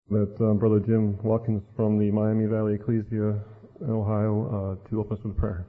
Let Brother Jim Watkins from the Miami Valley Ecclesia in Ohio to open us with prayer.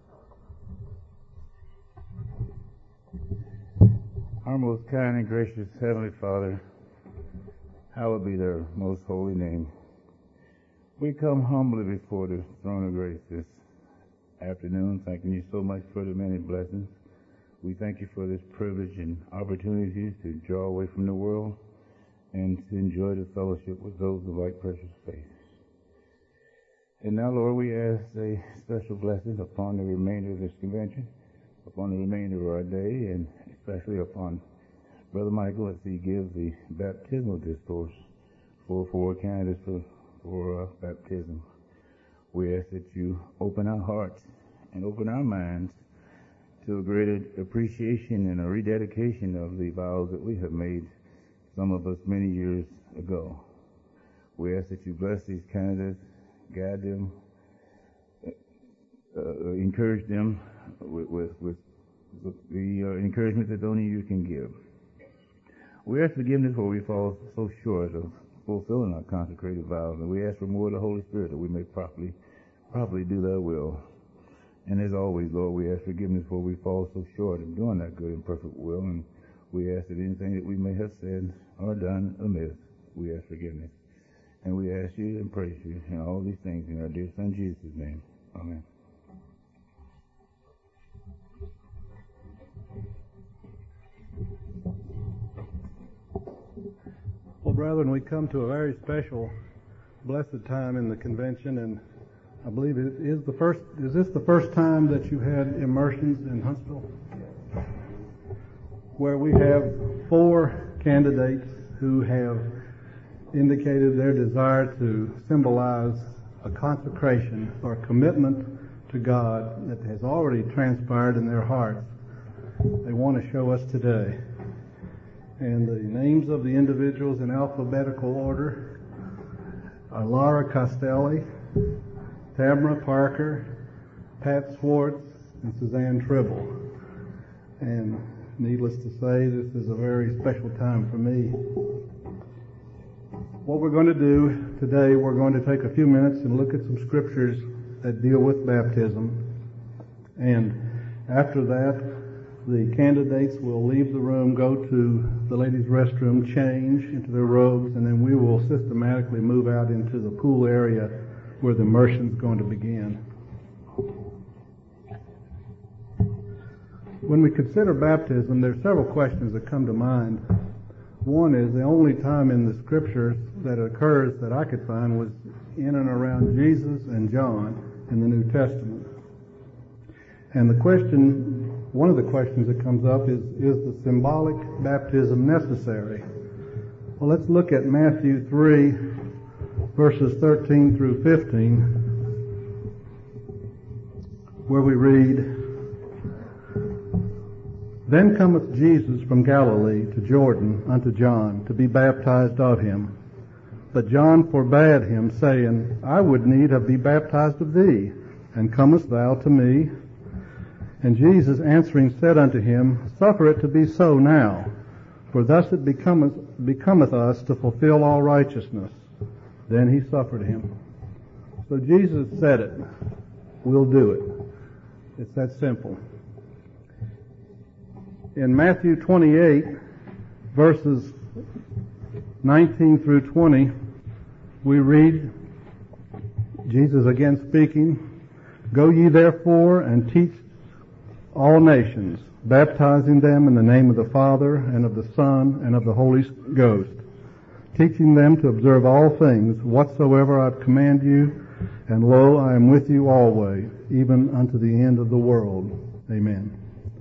Our most kind and gracious Heavenly Father, hallowed be their most holy name. We come humbly before the throne of grace this afternoon, thanking you so much for the many blessings. We thank you for this privilege and opportunity to draw away from the world and to enjoy the fellowship with those of like precious faith. And now, Lord, we ask a special blessing upon the remainder of this convention, upon the remainder of our day, and especially upon Brother Michael as he gives the baptismal discourse for four candidates for baptism. We ask that you open our hearts and open our minds to a greater appreciation and a rededication of the vows that we have made, some of us many years ago. We ask that you bless these candidates, guide them, encourage them with the encouragement that only you can give. We ask forgiveness where we fall so short of fulfilling our consecrated vows, and we ask for more of the Holy Spirit that we may properly do thy will. And as always, Lord, we ask forgiveness where we fall so short of doing that good and perfect will, and we ask that anything that we may have said or done amiss, we ask forgiveness. And we ask you and praise you in all these things in our dear Son Jesus' name. Amen. Well, brethren, we come to a very special, blessed time in the convention, and I believe is this the first time that you had immersions in Huntsville? Where we have 4 candidates who have indicated their desire to symbolize a consecration or a commitment to God that has already transpired in their hearts. They want to show us today. And the names of the individuals in alphabetical order are Laura Costelli, Tamara Parker, Pat Swartz, and Suzanne Tribble. And needless to say, this is a very special time for me. What we're going to do today, we're going to take a few minutes and look at some scriptures that deal with baptism. And after that, the candidates will leave the room, go to the ladies' restroom, change into their robes, and then we will systematically move out into the pool area where the immersion is going to begin. When we consider baptism, there are several questions that come to mind. One is the only time in the scriptures that it occurs that I could find was in and around Jesus and John in the New Testament. And one of the questions that comes up is the symbolic baptism necessary? Well, let's look at Matthew 3, verses 13 through 15, where we read, Then cometh Jesus from Galilee to Jordan unto John to be baptized of him. But John forbade him, saying, I would need have be baptized of thee, and comest thou to me? And Jesus answering said unto him, Suffer it to be so now, for thus it becometh us to fulfill all righteousness. Then he suffered him. So Jesus said it. We'll do it. It's that simple. In Matthew 28, verses 19 through 20, we read, Jesus again speaking, Go ye therefore and teach all nations, baptizing them in the name of the Father and of the Son and of the Holy Ghost, teaching them to observe all things whatsoever I command you, and lo, I am with you always, even unto the end of the world. Amen.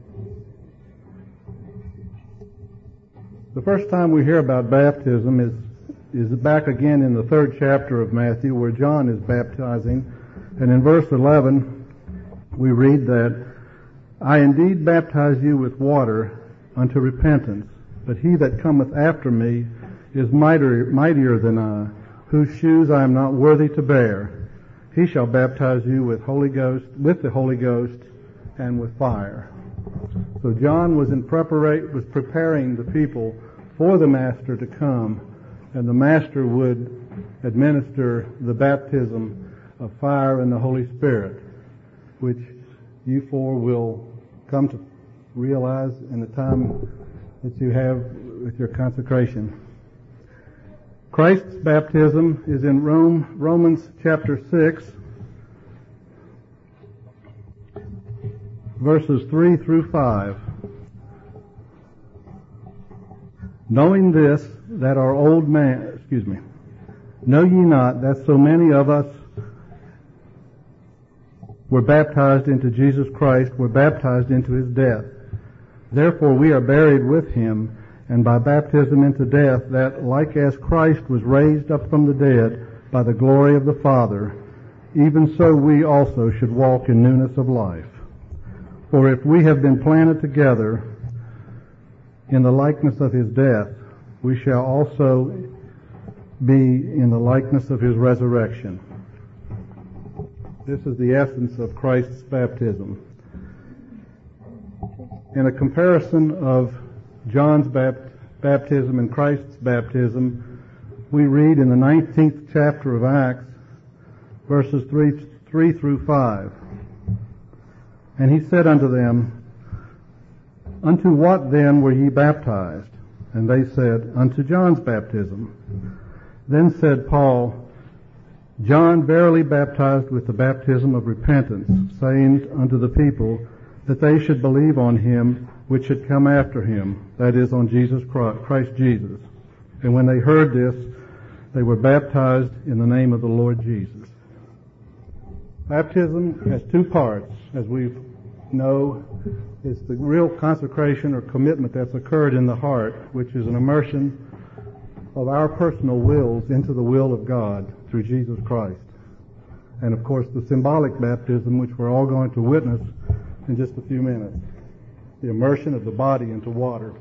The first time we hear about baptism is back again in the 3rd chapter of Matthew, where John is baptizing. And in verse 11, we read that, I indeed baptize you with water unto repentance, but he that cometh after me is mightier than I, whose shoes I am not worthy to bear. He shall baptize you with the Holy Ghost, and with fire. So John was preparing the people for the Master to come, and the Master would administer the baptism of fire and the Holy Spirit, which you four will come to realize in the time that you have with your consecration. Christ's baptism is in Romans chapter 6, verses 3 through 5. Knowing this, that our old man, know ye not that so many of us were baptized into Jesus Christ, were baptized into his death. Therefore we are buried with him, and by baptism into death, that like as Christ was raised up from the dead by the glory of the Father, even so we also should walk in newness of life. For if we have been planted together in the likeness of his death, we shall also be in the likeness of his resurrection. This is the essence of Christ's baptism. In a comparison of John's baptism and Christ's baptism, we read in the 19th chapter of Acts, verses 3 through 5. And he said unto them, Unto what then were ye baptized? And they said, Unto John's baptism. Then said Paul, John verily baptized with the baptism of repentance, saying unto the people that they should believe on him which should come after him, that is, on Jesus Christ Jesus. And when they heard this, they were baptized in the name of the Lord Jesus. Baptism has two parts, as we know. It's the real consecration or commitment that's occurred in the heart, which is an immersion of our personal wills into the will of God through Jesus Christ. And of course the symbolic baptism, which we're all going to witness in just a few minutes. The immersion of the body into water.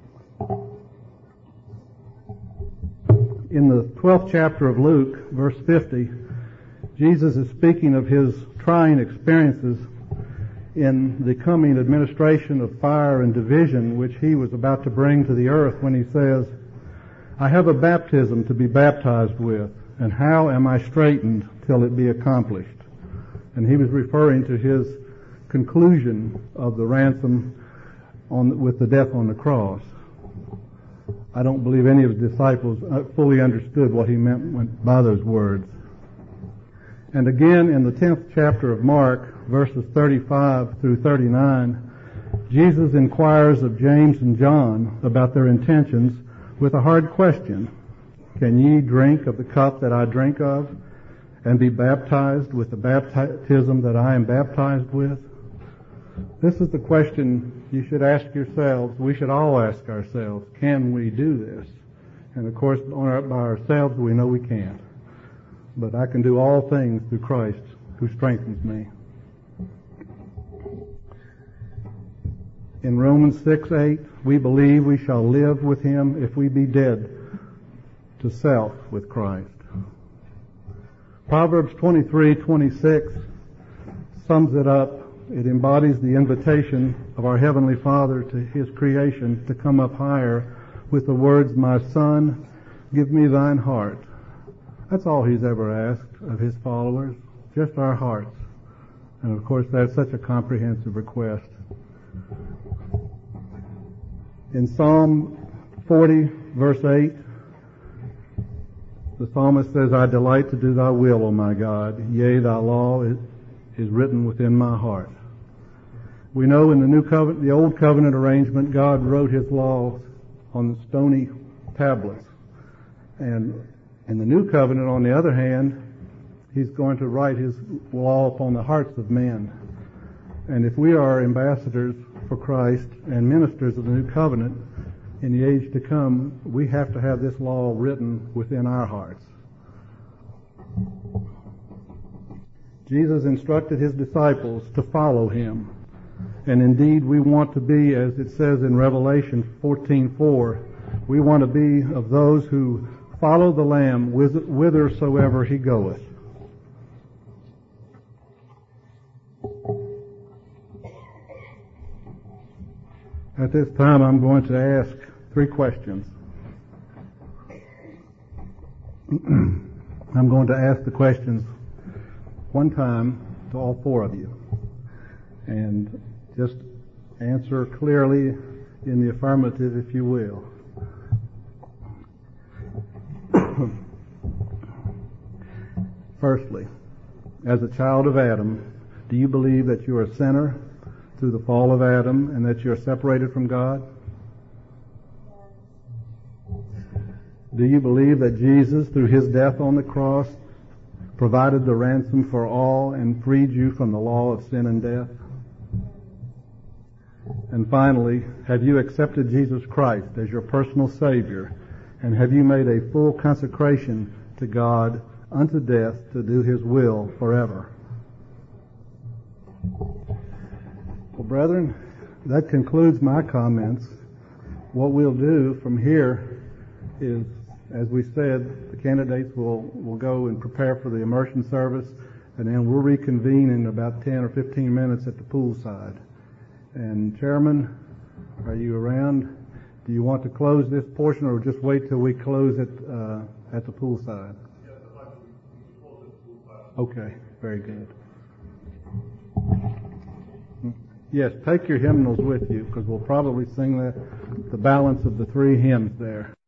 In the 12th chapter of Luke, verse 50, Jesus is speaking of his trying experiences in the coming administration of fire and division which he was about to bring to the earth when he says, I have a baptism to be baptized with, and how am I straitened till it be accomplished? And he was referring to his conclusion of the ransom with the death on the cross. I don't believe any of his disciples fully understood what he meant by those words. And again in the 10th chapter of Mark, verses 35 through 39, Jesus inquires of James and John about their intentions with a hard question. Can ye drink of the cup that I drink of, and be baptized with the baptism that I am baptized with? This is the question you should ask yourselves. We should all ask ourselves, can we do this? And of course, by ourselves, we know we can't. But I can do all things through Christ who strengthens me. In Romans 6:8, we believe we shall live with him if we be dead to self with Christ. Proverbs 23:26 sums it up. It embodies the invitation of our Heavenly Father to his creation to come up higher with the words, My son, give me thine heart. That's all he's ever asked of his followers, just our hearts. And of course that's such a comprehensive request. In Psalm 40, verse 8, the psalmist says, I delight to do thy will, O my God. Yea, thy law is written within my heart. We know in the New Covenant, the Old Covenant arrangement, God wrote his law on the stony tablets. And in the New Covenant, on the other hand, he's going to write his law upon the hearts of men. And if we are ambassadors for Christ and ministers of the New Covenant in the age to come, we have to have this law written within our hearts. Jesus instructed his disciples to follow him. And indeed, we want to be, as it says in Revelation 14:4, we want to be of those who follow the Lamb whithersoever he goeth. At this time, I'm going to ask 3 questions. I'm going to ask the questions one time to all four of you. And just answer clearly in the affirmative, if you will. Firstly, as a child of Adam, do you believe that you are a sinner through the fall of Adam and that you are separated from God? Do you believe that Jesus, through his death on the cross, provided the ransom for all and freed you from the law of sin and death? And finally, have you accepted Jesus Christ as your personal Savior, and have you made a full consecration to God unto death to do his will forever? Well, brethren, that concludes my comments. What we'll do from here is, as we said, the candidates will go and prepare for the immersion service, and then we'll reconvene in about 10 or 15 minutes at the poolside. And Chairman, are you around? Do you want to close this portion, or just wait till we close it at the poolside? Yes, I'd like to close it at the poolside. Okay, very good. Yes, take your hymnals with you, because we'll probably sing the balance of the 3 hymns there.